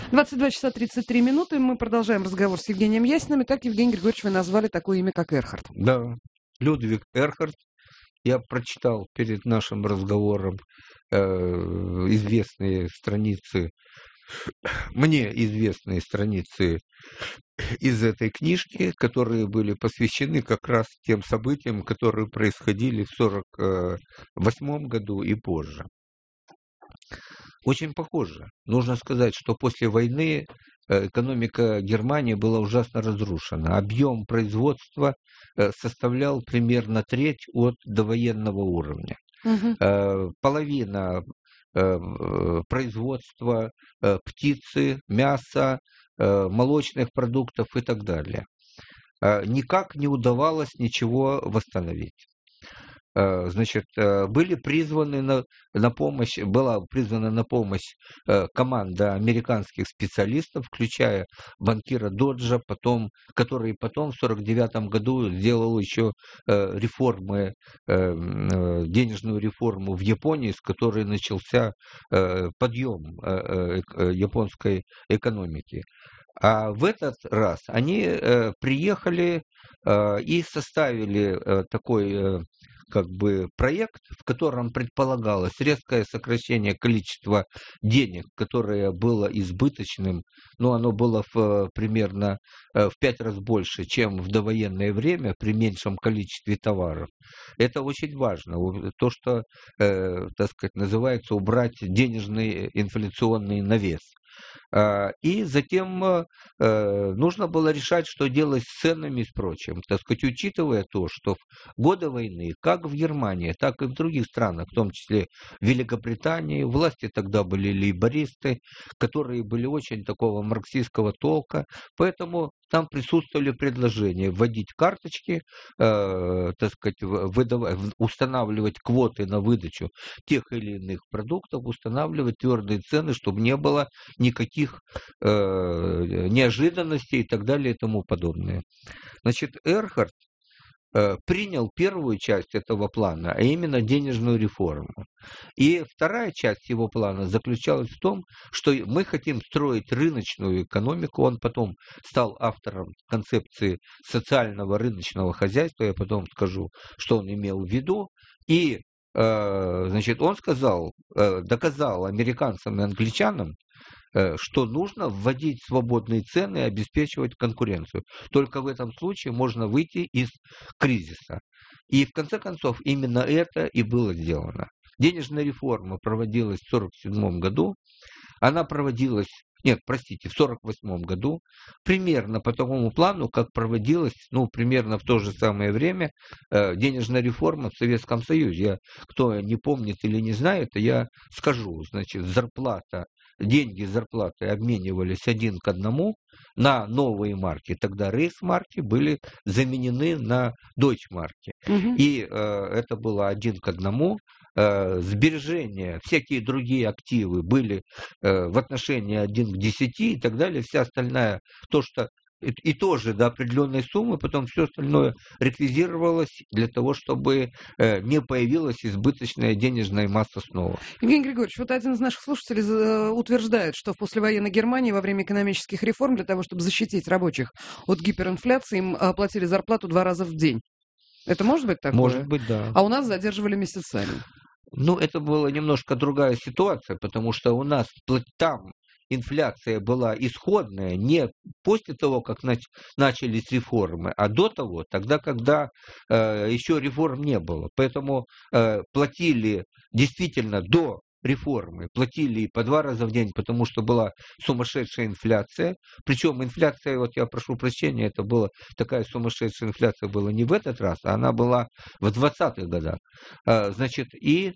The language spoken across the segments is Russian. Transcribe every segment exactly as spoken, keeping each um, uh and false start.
двадцать два часа тридцать три минуты. Мы продолжаем разговор с Евгением Ясиным. Так, Евгений Григорьевич, вы назвали такое имя, как Эрхард. Да, Людвиг Эрхард. Я прочитал перед нашим разговором э, известные страницы, мне известные страницы из этой книжки, которые были посвящены как раз тем событиям, которые происходили в сорок восьмом году и позже. Очень похоже. Нужно сказать, что после войны экономика Германии была ужасно разрушена. Объем производства составлял примерно треть от довоенного уровня. Угу. Половина производства птицы, мяса, молочных продуктов и так далее. Никак не удавалось ничего восстановить. Значит, были призваны на, на помощь, была призвана на помощь команда американских специалистов, включая банкира Доджа, потом, который потом в сорок девятом году сделал еще реформы, денежную реформу в Японии, с которой начался подъем японской экономики. А в этот раз они приехали и составили такой как бы проект, в котором предполагалось резкое сокращение количества денег, которое было избыточным, но оно было в, примерно в пять раз больше, чем в довоенное время при меньшем количестве товаров. Это очень важно. То, что, э, так сказать, называется убрать денежный инфляционный навес. И затем э, нужно было решать, что делать с ценами и с прочим. Так сказать, учитывая то, что в годы войны, как в Германии, так и в других странах, в том числе в Великобритании, власти тогда были лейбористы, которые были очень такого марксистского толка, поэтому там присутствовали предложения вводить карточки, э, так сказать, выдавать, устанавливать квоты на выдачу тех или иных продуктов, устанавливать твердые цены, чтобы не было никаких э, неожиданностей и так далее и тому подобное. Значит, Эрхард э, принял первую часть этого плана, а именно денежную реформу. И вторая часть его плана заключалась в том, что мы хотим строить рыночную экономику. Он потом стал автором концепции социального рыночного хозяйства. Я потом скажу, что он имел в виду. И значит, он сказал, доказал американцам и англичанам, что нужно вводить свободные цены и обеспечивать конкуренцию. Только в этом случае можно выйти из кризиса. И в конце концов именно это и было сделано. Денежная реформа проводилась в сорок седьмом году. Она проводилась, нет, простите, в сорок восьмом году, примерно по такому плану, как проводилась, ну, примерно в то же самое время э, денежная реформа в Советском Союзе. Я, кто не помнит или не знает, я скажу. Значит, зарплата, деньги зарплаты обменивались один к одному на новые марки. Тогда рейс-марки были заменены на дойч-марки. Угу. И э, это было один к одному. Сбережения, всякие другие активы были в отношении один к десяти и так далее, вся остальная, то, что и, и тоже до определенной суммы, потом все остальное реквизировалось для того, чтобы не появилась избыточная денежная масса снова. Евгений Григорьевич, вот один из наших слушателей утверждает, что в послевоенной Германии во время экономических реформ для того, чтобы защитить рабочих от гиперинфляции, им платили зарплату два раза в день. Это может быть такое? Может быть, да. А у нас задерживали месяцами. Ну, это была немножко другая ситуация, потому что у нас там инфляция была исходная не после того, как нач- начались реформы, а до того, тогда, когда э, еще реформ не было. Поэтому э, платили действительно до реформы, платили по два раза в день, потому что была сумасшедшая инфляция. Причем инфляция, вот я прошу прощения, это была такая сумасшедшая инфляция была не в этот раз, а она была в двадцатых годах. Значит, и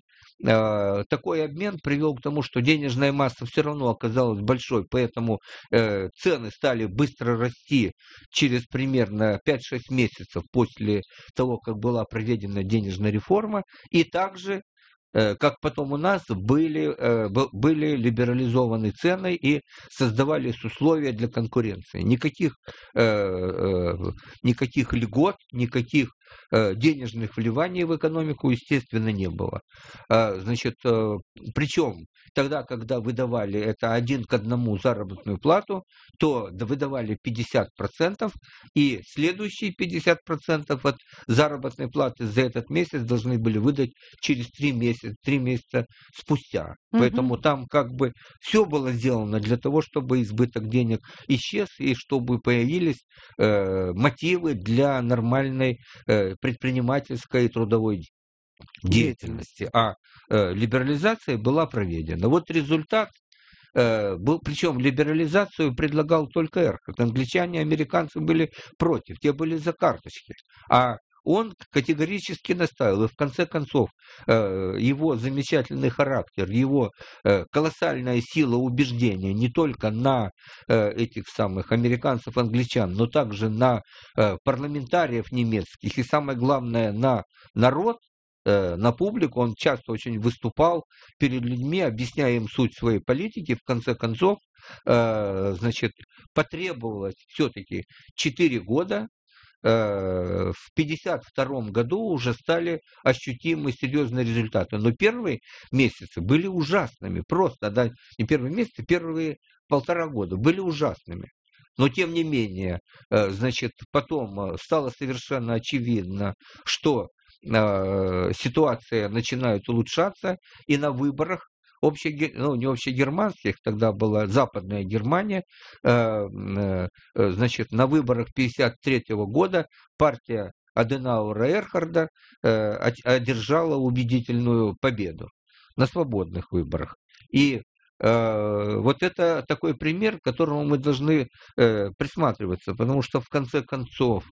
такой обмен привел к тому, что денежная масса все равно оказалась большой, поэтому цены стали быстро расти через примерно пять-шесть месяцев после того, как была проведена денежная реформа, и также как потом у нас были, были либерализованы цены и создавались условия для конкуренции. Никаких, никаких льгот, никаких денежных вливаний в экономику, естественно, не было. Значит, причем тогда, когда выдавали это один к одному заработную плату, то выдавали пятьдесят процентов, и следующие пятьдесят процентов от заработной платы за этот месяц должны были выдать через три месяца, три месяца спустя. Угу. Поэтому там как бы все было сделано для того, чтобы избыток денег исчез и чтобы появились э, мотивы для нормальной э, предпринимательской и трудовой деятельности. А э, либерализация была проведена. Вот результат э, был, причем либерализацию предлагал только Эрхард. Англичане и американцы были против, те были за карточки. А он категорически настаивал, и в конце концов его замечательный характер, его колоссальная сила убеждения не только на этих самых американцев, англичан, но также на парламентариев немецких, и самое главное на народ, на публику. Он часто очень выступал перед людьми, объясняя им суть своей политики. В конце концов, значит, потребовалось все-таки четыре года. В пятьдесят втором году уже стали ощутимы серьезные результаты. Но первые месяцы были ужасными. Просто, да, не первые месяцы, первые полтора года были ужасными. Но, тем не менее, значит, потом стало совершенно очевидно, что ситуация начинает улучшаться, и на выборах Общее, ну, не общегерманских, тогда была Западная Германия, э, э, значит, на выборах пятьдесят третьего года партия Аденауэра-Эрхарда э, одержала убедительную победу на свободных выборах. И э, вот это такой пример, к которому мы должны э, присматриваться, потому что в конце концов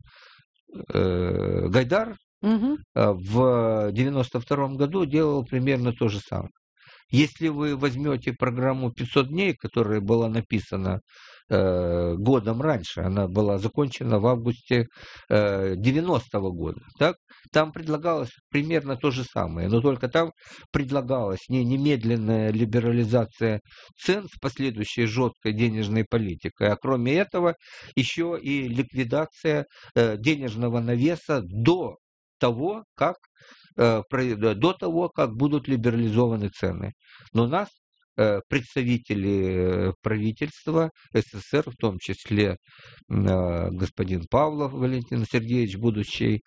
э, Гайдар угу. в девяносто втором году делал примерно то же самое. Если вы возьмете программу пятьсот дней, которая была написана э, годом раньше, она была закончена в августе э, девяностого года, так? Там предлагалось примерно то же самое, но только там предлагалась не немедленная либерализация цен с последующей жесткой денежной политикой, а кроме этого еще и ликвидация э, денежного навеса до того, как до того, как будут либерализованы цены. Но нас, представители правительства СССР, в том числе господин Павлов Валентин Сергеевич, будущий,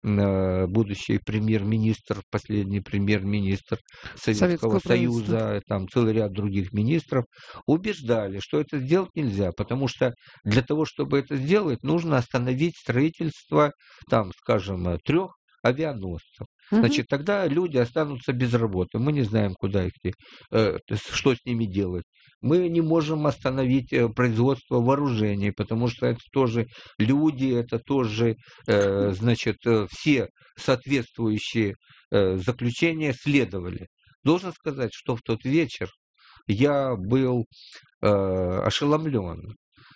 будущий премьер-министр, последний премьер-министр Советского, Советского Союза, там целый ряд других министров, убеждали, что это сделать нельзя, потому что для того, чтобы это сделать, нужно остановить строительство, там, скажем, трех авианосцев. Значит, тогда люди останутся без работы. Мы не знаем, куда их, э, что с ними делать. Мы не можем остановить производство вооружений, потому что это тоже люди, это тоже, э, значит, все соответствующие э, заключения следовали. Должен сказать, что в тот вечер я был э, ошеломлен.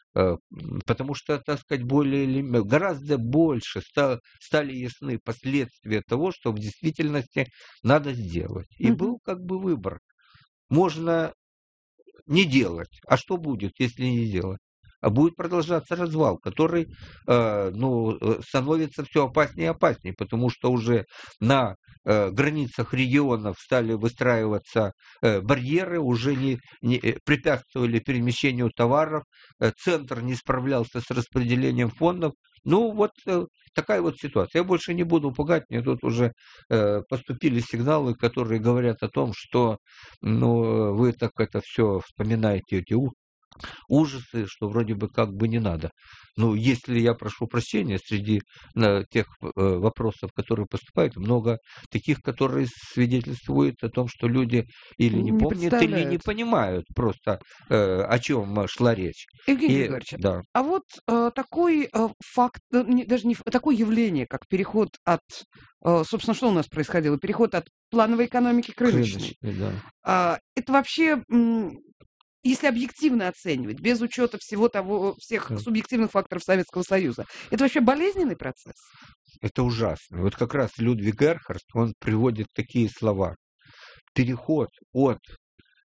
Потому что, так сказать, более или гораздо больше стало, стали ясны последствия того, что в действительности надо сделать. И mm-hmm. был как бы выбор. Можно не делать. А что будет, если не делать? А будет продолжаться развал, который э, ну, становится все опаснее и опаснее, потому что уже на э, границах регионов стали выстраиваться э, барьеры, уже не, не препятствовали перемещению товаров, э, центр не справлялся с распределением фондов. Ну, вот э, такая вот ситуация. Я больше не буду пугать, мне тут уже э, поступили сигналы, которые говорят о том, что ну, вы так это все вспоминаете, эти ужасы, что вроде бы как бы не надо. Но если я прошу прощения, среди э, тех э, вопросов, которые поступают, много таких, которые свидетельствуют о том, что люди или не, не помнят, или не понимают просто, э, о чем шла речь. Евгений Григорьевич, да. А вот э, такой э, факт, не, даже не такое явление, как переход от, э, собственно, что у нас происходило? Переход от плановой экономики к рыночной. Да. А, это вообще... М- Если объективно оценивать, без учета всего того, всех субъективных факторов Советского Союза, это вообще болезненный процесс? Это ужасно. Вот как раз Людвиг Эрхард, он приводит такие слова. Переход от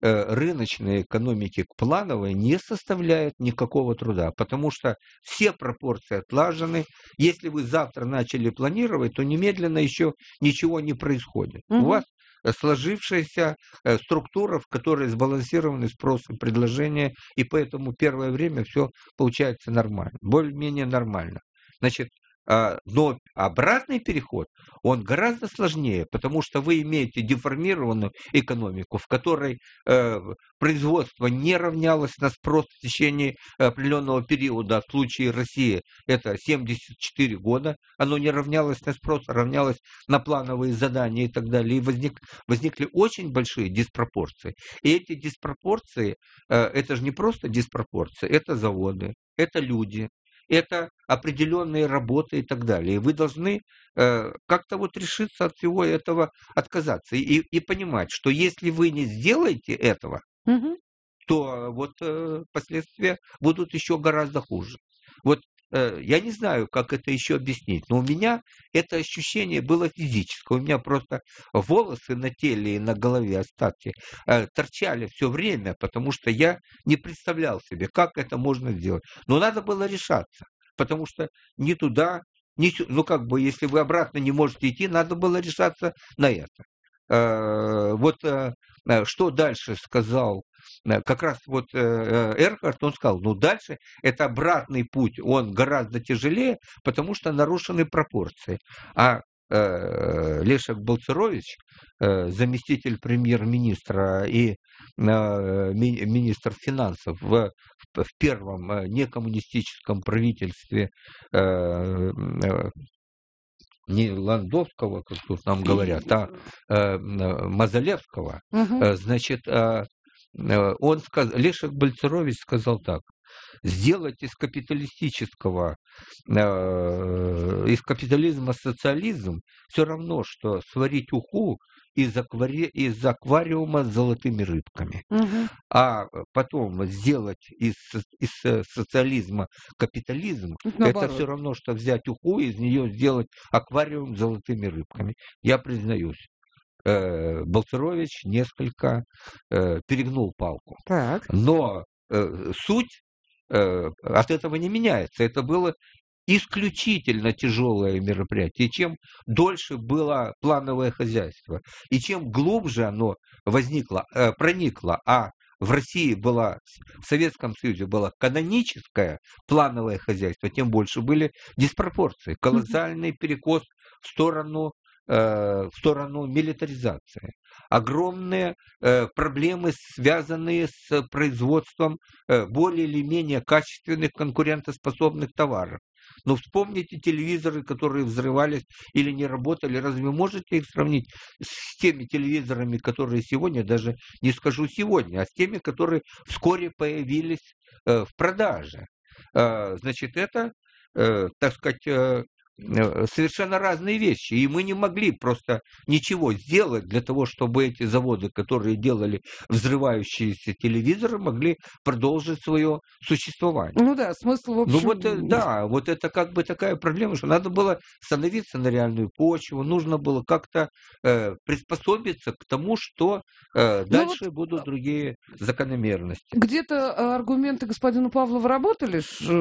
рыночной экономики к плановой не составляет никакого труда, потому что все пропорции отлажены. Если вы завтра начали планировать, то немедленно еще ничего не происходит. Угу. У вас сложившаяся структура, в которой сбалансированы спрос и предложение, и поэтому первое время все получается нормально, более-менее нормально. Значит, но обратный переход, он гораздо сложнее, потому что вы имеете деформированную экономику, в которой э, производство не равнялось на спрос в течение определенного периода. В случае России это семьдесят четыре года, оно не равнялось на спрос, а равнялось на плановые задания и так далее. И возник, возникли очень большие диспропорции. И эти диспропорции, э, это же не просто диспропорции, это заводы, это люди. Это определенные работы и так далее. И вы должны э, как-то вот решиться от всего этого отказаться. И, и понимать, что если вы не сделаете этого, угу. то вот э, последствия будут еще гораздо хуже. Вот э, я не знаю, как это еще объяснить, но у меня это ощущение было физическое. У меня просто волосы на теле и на голове, остатки, э, торчали все время, потому что я не представлял себе, как это можно сделать. Но надо было решаться, потому что ни туда, ни сюда, ну как бы, если вы обратно не можете идти, надо было решаться на это. Э, вот э, что дальше сказал как раз вот Эрхард, он сказал, ну дальше это обратный путь, он гораздо тяжелее, потому что нарушены пропорции. А Лешек Балцерович, заместитель премьер-министра и министр финансов в, в первом некоммунистическом правительстве не Ландовского, как тут нам говорят, а Мазалевского, угу. значит, он сказал, Лешек Балцерович сказал так: сделать из капиталистического, э, из капитализма социализм все равно, что сварить уху из, аквари... из аквариума с золотыми рыбками. Угу. А потом сделать из, из социализма капитализм, наоборот, это все равно, что взять уху и из нее сделать аквариум с золотыми рыбками. Я признаюсь, Балцерович несколько э, перегнул палку. Так. Но э, суть э, от этого не меняется. Это было исключительно тяжелое мероприятие. И чем дольше было плановое хозяйство, и чем глубже оно возникло, э, проникло, а в России было, в Советском Союзе было каноническое плановое хозяйство, тем больше были диспропорции, колоссальный перекос в сторону в сторону милитаризации. Огромные э, проблемы, связанные с производством э, более или менее качественных конкурентоспособных товаров. Но вспомните телевизоры, которые взрывались или не работали. Разве вы можете их сравнить с теми телевизорами, которые сегодня, даже не скажу сегодня, а с теми, которые вскоре появились э, в продаже? Э, значит, это, э, так сказать, э, совершенно разные вещи. И мы не могли просто ничего сделать для того, чтобы эти заводы, которые делали взрывающиеся телевизоры, могли продолжить свое существование. Ну да, смысл в общем... Ну вот, да, вот это как бы такая проблема, что надо было становиться на реальную почву, нужно было как-то э, приспособиться к тому, что э, дальше вот будут другие закономерности. Где-то аргументы господина Павлова работали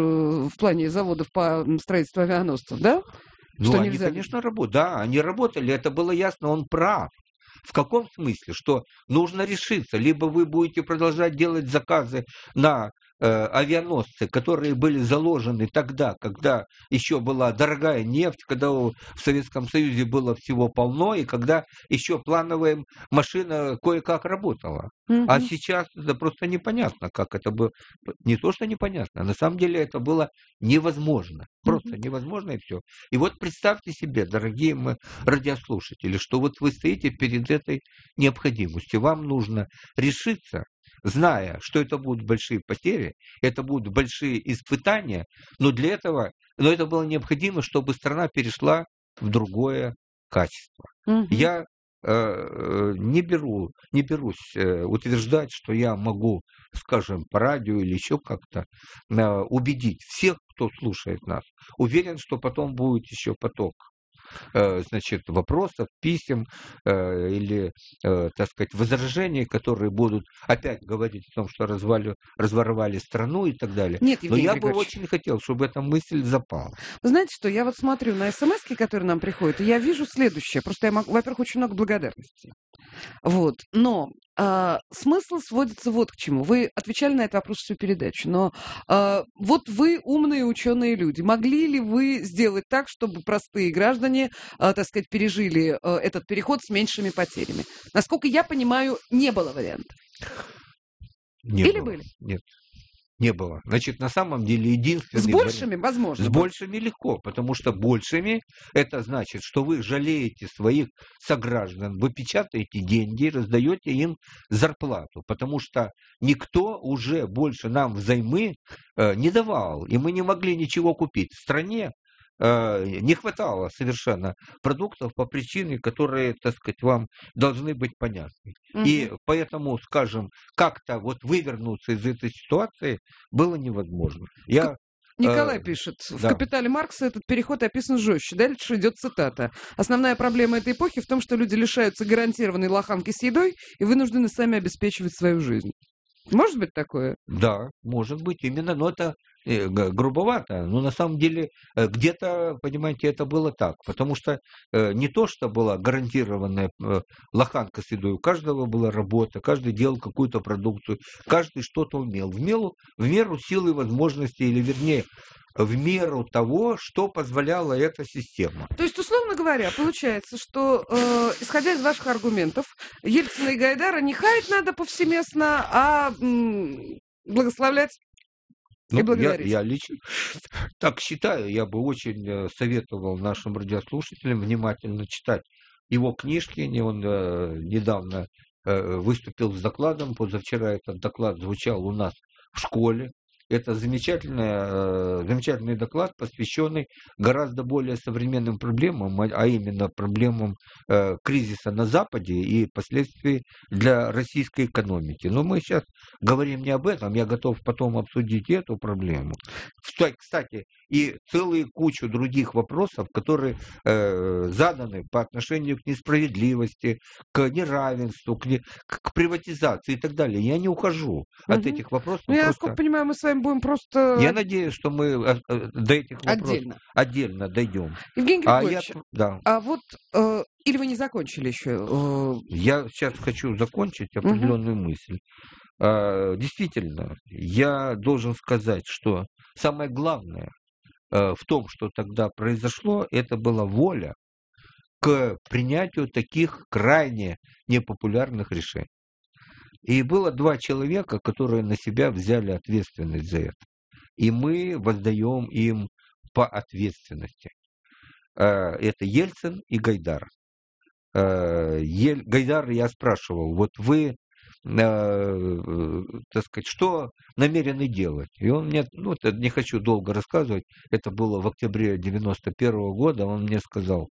в плане заводов по строительству авианосцев, да? Ну, что они, нельзя... конечно, работали. Да, они работали, это было ясно, он прав. В каком смысле? Что нужно решиться. Либо вы будете продолжать делать заказы на э, авианосцы, которые были заложены тогда, когда еще была дорогая нефть, когда в Советском Союзе было всего полно, и когда еще плановая машина кое-как работала. Mm-hmm. А сейчас это просто непонятно, как это было. Не то, что непонятно, а на самом деле это было невозможно. Просто mm-hmm. невозможно, и все. И вот представьте себе, дорогие мы радиослушатели, что вот вы стоите перед этой необходимостью. Вам нужно решиться, зная, что это будут большие потери, это будут большие испытания, но для этого, но это было необходимо, чтобы страна перешла в другое качество. Mm-hmm. Я э, не беру, не берусь э, утверждать, что я могу, скажем, по радио или еще как-то э, убедить всех, кто слушает нас. Уверен, что потом будет еще поток значит, вопросов, писем или, так сказать, возражений, которые будут опять говорить о том, что развали, разворовали страну и так далее. Нет, Но Евгений я бы Григорьевич, очень хотел, чтобы эта мысль запала. вы знаете что, я вот смотрю на смски, которые нам приходят, и я вижу следующее. Просто я могу, во-первых, очень много благодарности. Вот. Но а, смысл сводится вот к чему. Вы отвечали на этот вопрос всю передачу, но а, вот вы умные ученые люди. Могли ли вы сделать так, чтобы простые граждане, а, так сказать, пережили а, этот переход с меньшими потерями? Насколько я понимаю, не было вариантов. Не Или было. были? Нет. Не было. Значит, на самом деле единственный... С большими, вариант... возможно. С большими легко, потому что большими это значит, что вы жалеете своих сограждан, вы печатаете деньги, раздаете им зарплату, потому что никто уже больше нам взаймы э, не давал, и мы не могли ничего купить. В стране э, не хватало совершенно продуктов по причине, которые, так сказать, вам должны быть понятны. Угу. И поэтому, скажем, как-то вот вывернуться из этой ситуации было невозможно. Я... Николай пишет, в да. «Капитале Маркса» этот переход описан жестче. Дальше идет цитата. «Основная проблема этой эпохи в том, что люди лишаются гарантированной лоханки с едой и вынуждены сами обеспечивать свою жизнь». Может быть такое? Да, может быть, именно, но это э, грубовато, но на самом деле э, где-то, понимаете, это было так, потому что э, не то, что была гарантированная э, лоханка с едой, у каждого была работа, каждый делал какую-то продукцию, каждый что-то умел, в меру, в меру силы и возможностей, или вернее, в меру того, что позволяла эта система. То есть, условно говоря, получается, что, э, исходя из ваших аргументов, Ельцина и Гайдара не хаять надо повсеместно, а м, благословлять ну, и благодарить. Я, я лично так считаю, я бы очень советовал нашим радиослушателям внимательно читать его книжки. Он э, недавно э, выступил с докладом, позавчера этот доклад звучал у нас в школе. Это замечательный, замечательный доклад, посвященный гораздо более современным проблемам, а именно проблемам кризиса на Западе и последствий для российской экономики. Но мы сейчас говорим не об этом, я готов потом обсудить эту проблему. Кстати, и целую кучу других вопросов, которые заданы по отношению к несправедливости, к неравенству, к, не, к приватизации и так далее. Я не ухожу угу. от этих вопросов. Ну, я, просто... насколько понимаю, мы с вами будем просто... Я надеюсь, что мы до этих вопросов отдельно, отдельно дойдем. Евгений Григорьевич, а, я, да. а вот... Э, или вы не закончили еще? Э... Я сейчас хочу закончить определенную угу. мысль. А, действительно, я должен сказать, что самое главное а, в том, что тогда произошло, это была воля к принятию таких крайне непопулярных решений. И было два человека, которые на себя взяли ответственность за это. И мы воздаем им по ответственности. Это Ельцин и Гайдар. Гайдар, я спрашивал, вот вы, так сказать, что намерены делать? И он мне, ну, не хочу долго рассказывать, это было в октябре девяносто первого года, он мне сказал: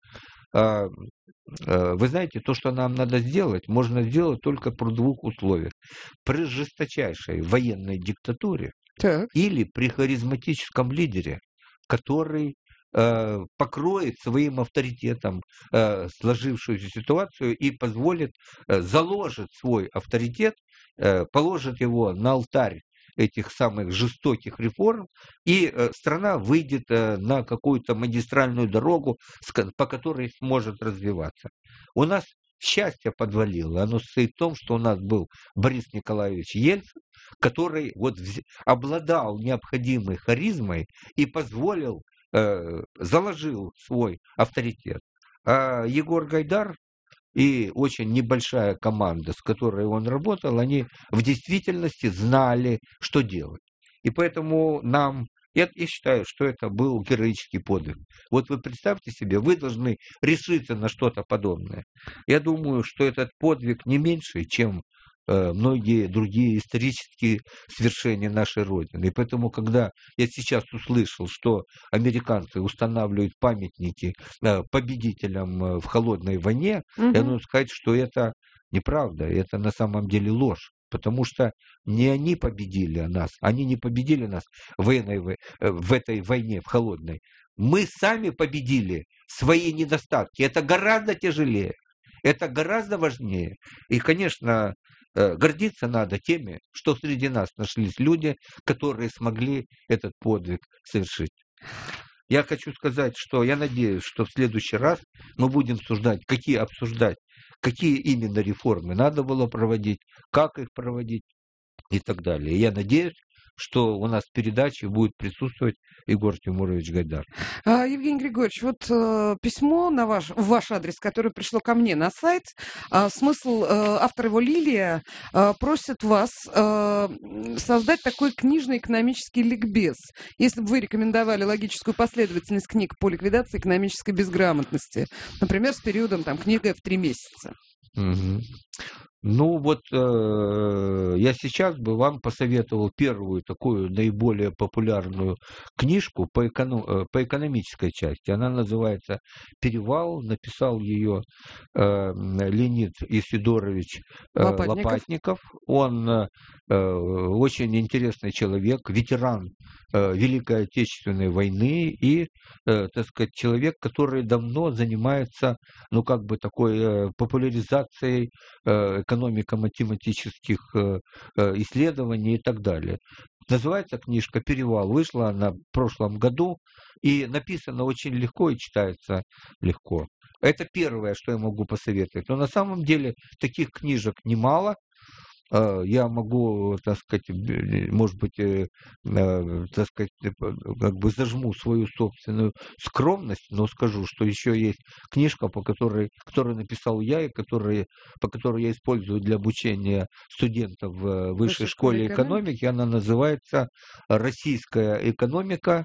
вы знаете, то, что нам надо сделать, можно сделать только при двух условиях. При жесточайшей военной диктатуре так. или при харизматическом лидере, который э, покроет своим авторитетом э, сложившуюся ситуацию и позволит, э, заложит свой авторитет, э, положит его на алтарь этих самых жестоких реформ, и э, страна выйдет э, на какую-то магистральную дорогу, по которой сможет развиваться. У нас счастье подвалило. Оно состоит в том, что у нас был Борис Николаевич Ельцин, который вот вз... обладал необходимой харизмой и позволил, э, заложил свой авторитет. А Егор Гайдар и очень небольшая команда, с которой он работал, они в действительности знали, что делать. И поэтому нам, я, я считаю, что это был героический подвиг. Вот вы представьте себе, вы должны решиться на что-то подобное. Я думаю, что этот подвиг не меньше, чем э, многие другие исторические свершения нашей Родины. И поэтому, когда я сейчас услышал, что американцы устанавливают памятники э, победителям э, в холодной войне, угу. я должен сказать, что это неправда, это на самом деле ложь. Потому что не они победили нас, они не победили нас в, военной, в этой войне, в холодной. мы сами победили свои недостатки. Это гораздо тяжелее, это гораздо важнее. И, конечно, гордиться надо теми, что среди нас нашлись люди, которые смогли этот подвиг совершить. Я хочу сказать, что я надеюсь, что в следующий раз мы будем обсуждать, какие обсуждать, какие именно реформы надо было проводить, как их проводить и так далее. И я надеюсь, что у нас в передаче будет присутствовать Егор Тимурович Гайдар. А, Евгений Григорьевич, вот э, письмо на ваш, в ваш адрес, которое пришло ко мне на сайт, э, смысл, э, автор его Лилия, э, просит вас э, создать такой книжный экономический ликбез. Если бы вы рекомендовали логическую последовательность книг по ликвидации экономической безграмотности, например, с периодом там, книга в три месяца. Угу. Ну вот э, я сейчас бы вам посоветовал первую такую наиболее популярную книжку по, эконом, по экономической части. Она называется «Перевал». Написал ее э, Леонид Исидорович э, Лопатников. Лопатников. Он э, очень интересный человек, ветеран э, Великой Отечественной войны и, э, так сказать, человек, который давно занимается, ну как бы такой э, популяризацией э, экономико-математических исследований и так далее. Называется книжка «Перевал». Вышла она в прошлом году и написана очень легко и читается легко. Это первое, что я могу посоветовать. Но на самом деле таких книжек немало. Я могу, так сказать, может быть, так сказать, как бы зажму свою собственную скромность, но скажу, что еще есть книжка, по которой, которую написал я и которая, по которой я использую для обучения студентов в высшей школе экономики. Она называется «Российская экономика.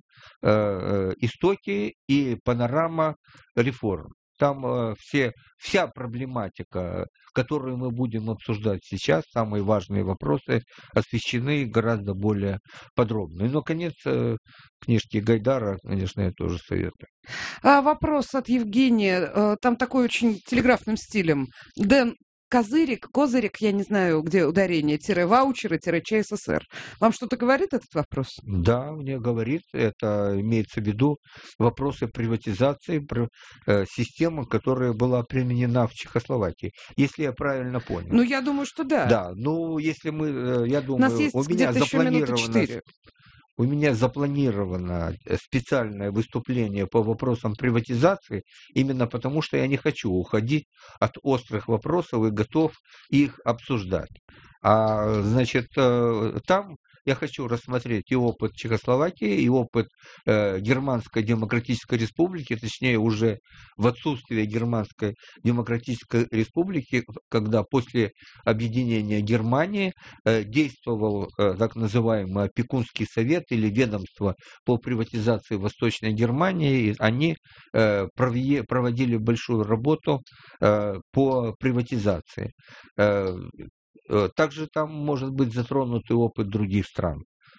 Истоки и панорама реформ». Там э, все, вся проблематика, которую мы будем обсуждать сейчас, самые важные вопросы, освещены гораздо более подробно. И, наконец, э, книжки Гайдара, конечно, я тоже советую. А вопрос от Евгения, там такой очень телеграфным стилем. Дэн Козырик, Козырик, я не знаю, где ударение, тире ваучеры, тире ЧССР. Вам что-то говорит этот вопрос? Да, мне говорит. Это имеется в виду вопросы приватизации, э, системы, которая была применена в Чехословакии. Если я правильно понял. Ну, я думаю, что да. Да, ну, если мы, я думаю, у нас есть у меня запланировано... У меня запланировано специальное выступление по вопросам приватизации, именно потому, что я не хочу уходить от острых вопросов и готов их обсуждать. А, значит, там я хочу рассмотреть и опыт Чехословакии, и опыт э, Германской Демократической Республики, точнее уже в отсутствие Германской Демократической Республики, когда после объединения Германии э, действовал э, так называемый опекунский совет или ведомство по приватизации Восточной Германии, и они э, проводили большую работу э, по приватизации. Э, Также там может быть затронут и опыт других стран.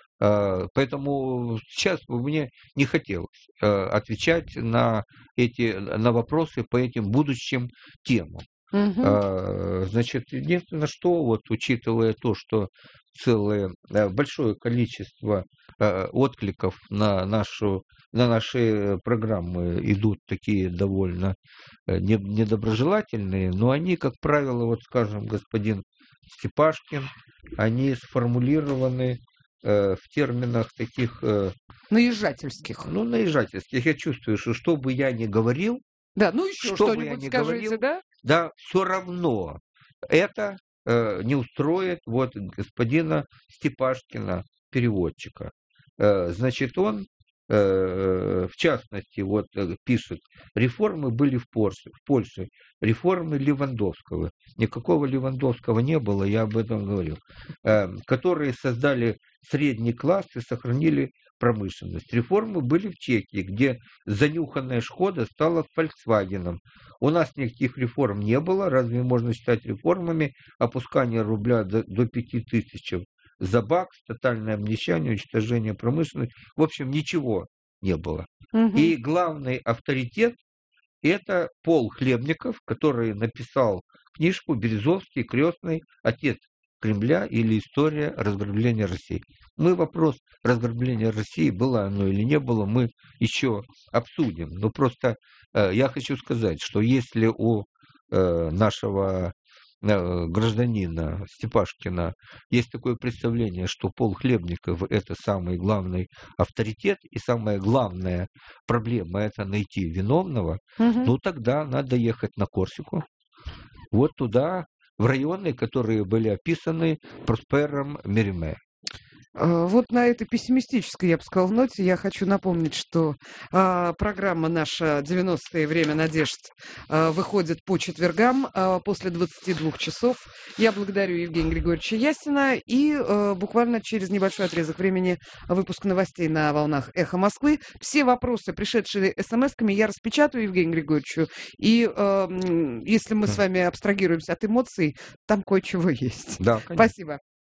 Поэтому сейчас бы мне не хотелось отвечать на эти на вопросы по этим будущим темам. Угу. Значит, единственное, что вот учитывая то, что целое большое количество откликов на нашу на наши программы идут такие довольно недоброжелательные, но они, как правило, вот скажем, господин Степашкин, они сформулированы э, в терминах таких... Э, наезжательских. Ну, наезжательских. Я чувствую, что что бы я ни говорил... Да, ну еще что что-нибудь скажите, говорил, да? Да, все равно это э, не устроит вот господина Степашкина, переводчика. Э, значит, он... В частности, вот пишет, реформы были в Польше, в Польше, реформы Левандовского. Никакого Левандовского не было, я об этом говорил. Которые создали средний класс и сохранили промышленность. Реформы были в Чехии, где занюханная Шкода стала Фольксвагеном. У нас никаких реформ не было. Разве можно считать реформами опускание рубля до, до пяти тысяч? За бакс, тотальное обнищание, уничтожение промышленности. В общем, ничего не было. Угу. И главный авторитет – это Пол Хлебников, который написал книжку «Березовский крестный отец Кремля или история разграбления России. Мы вопрос разграбления России, было оно или не было, мы еще обсудим. Но просто э, я хочу сказать, что если у э, нашего э, гражданина Степашкина есть такое представление, что Пол Хлебников это самый главный авторитет и самая главная проблема это найти виновного, Угу. ну тогда надо ехать на Корсику, вот туда, в районы, которые были описаны Проспером Мериме. Вот на этой пессимистической, я бы сказала, ноте я хочу напомнить, что а, программа наша «девяностые. Время надежд» а, выходит по четвергам а, после двадцати двух часов. Я благодарю Евгения Григорьевича Ясина и а, буквально через небольшой отрезок времени выпуск новостей на волнах «Эхо Москвы». Все вопросы, пришедшие смс-ками, я распечатаю Евгению Григорьевичу. И а, если мы с вами абстрагируемся от эмоций, там кое-чего есть. Да, конечно. Спасибо.